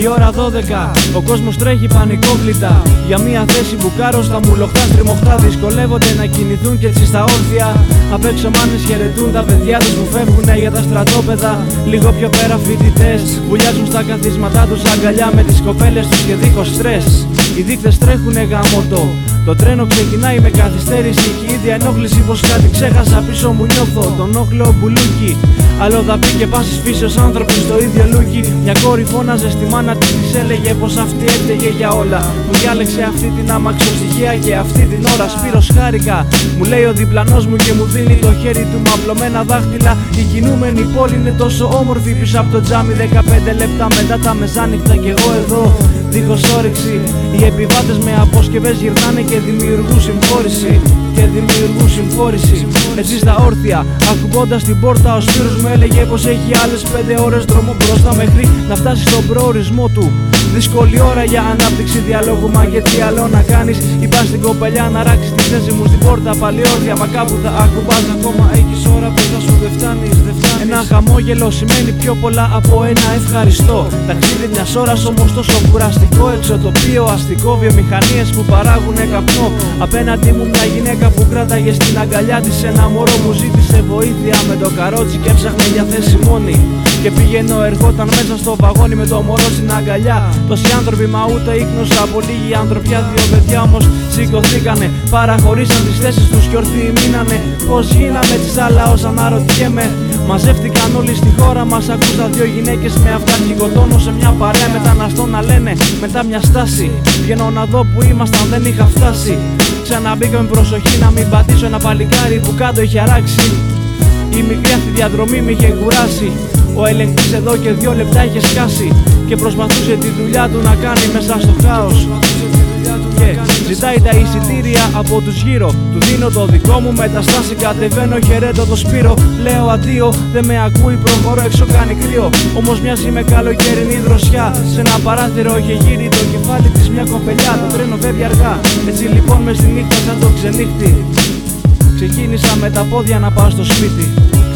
Η ώρα 12, ο κόσμος τρέχει πανικόκλητα για μια θέση μπουκάρω στα μουλοχτά στριμωχτά. Δυσκολεύονται να κινηθούν και έτσι στα όρθια. Απ' έξω μάνες χαιρετούν τα παιδιά τους που φεύγουνε για τα στρατόπεδα. Λίγο πιο πέρα φοιτητές βουλιάζουν στα καθίσματά τους αγκαλιά με τις κοπέλες τους και δίχως στρες. Οι δείκτες τρέχουνε γαμώτο. Το τρένο ξεκινάει με καθυστέρηση και η ίδια ενόχληση πως κάτι ξέχασα πίσω μου νιώθω. Τον όχλο μπουλούκι, αλλοδαπή και πάσης φύσεως άνθρωποι στο ίδιο λούκι. Μια κόρη φώναζε στη μάνα της, της έλεγε πως αυτή έφταιγε για όλα. Μου διάλεξε αυτή την αμαξοστοιχεία και αυτή την ώρα. Σπύρος χάρηκα, μου λέει ο διπλανός μου και μου δίνει το χέρι του με απλωμένα δάχτυλα. Η κινούμενη πόλη είναι τόσο όμορφη πίσω από το τζάμι. 15 λεπτά μετά τα μεσάνυχτα κι εγώ εδώ δίχως όρεξη. Οι επιβάτες με αποσκευές γυρνάνε και δημιουργούν συμφόρηση. Έτσι στα όρθια, ακουμπώντας την πόρτα, ο Σπύρος μου έλεγε πως έχει άλλες 5 ώρες δρόμο μπροστά μέχρι να φτάσει στον προορισμό του. Δύσκολη ώρα για ανάπτυξη διαλόγου, μα και τι άλλο να κάνεις. Είπα στην κοπελιά να ράξει τη θέση μου στην πόρτα πάλι όρθια. Μα κάπου θα ακουμπάς ακόμα, έχεις ώρα που θα σου δεν φτάνεις. Ένα χαμόγελο σημαίνει πιο πολλά από ένα ευχαριστώ. Ταξίδι μιας ώρας όμως τόσο κουραστικό. Εξωτοπίο αστικό, βιομηχανίες που παράγουνε καπνό. Απέναντι μου μια γυναίκα που κράταγε στην αγκαλιά της ένα μωρό. Μου ζήτησε βοήθεια με το καρότσι και έψαχνε για θέση μόνη. Και πήγαινε ερχόταν μέσα στο βαγόνι με το μωρό στην αγκαλιά. Τόσοι άνθρωποι μα ούτε ίχνος από λίγη ανθρωπιά. 2 παιδιά όμως σηκωθήκανε, παραχωρήσαν τις θέσεις τους κι ορθοί μείνανε. Πως γίναμε της άλλα όσα αναρωτιέμαι. Μαζεύτηκαν όλοι στη χώρα μας, ακούσα 2 γυναίκες με αυτά χιγοτώνω σε μια παρέα μεταναστών να λένε μετά μια στάση. Βγαίνω να δω που ήμασταν, δεν είχα φτάσει. Ξαναμπήκα με προσοχή να μην πατήσω ένα παλικάρι που κάτω είχε αράξει. Η μικρή αυτή διαδρομή με είχε κουράσει. Ο ελεγκτής εδώ και 2 λεπτά είχε σκάσει και προσπαθούσε τη δουλειά του να κάνει μέσα στο χάος. Και ζητάει τα εισιτήρια από τους γύρω. Του δίνω το δικό μου, με τα στάση κατεβαίνω, χαιρέτω το Σπύρο. Λέω αντίο, δεν με ακούει, προχωρώ, έξω κάνει κρύο. Όμως μοιάζει με καλοκαιρινή δροσιά. Σε ένα παράθυρο είχε γύρει το κεφάλι της μια κοπελιά. Το τρένο φεύγει αργά, έτσι λοιπόν μες στη νύχτα σαν το ξενύχτη ξεκίνησα με τα πόδια να πάω στο σπίτι.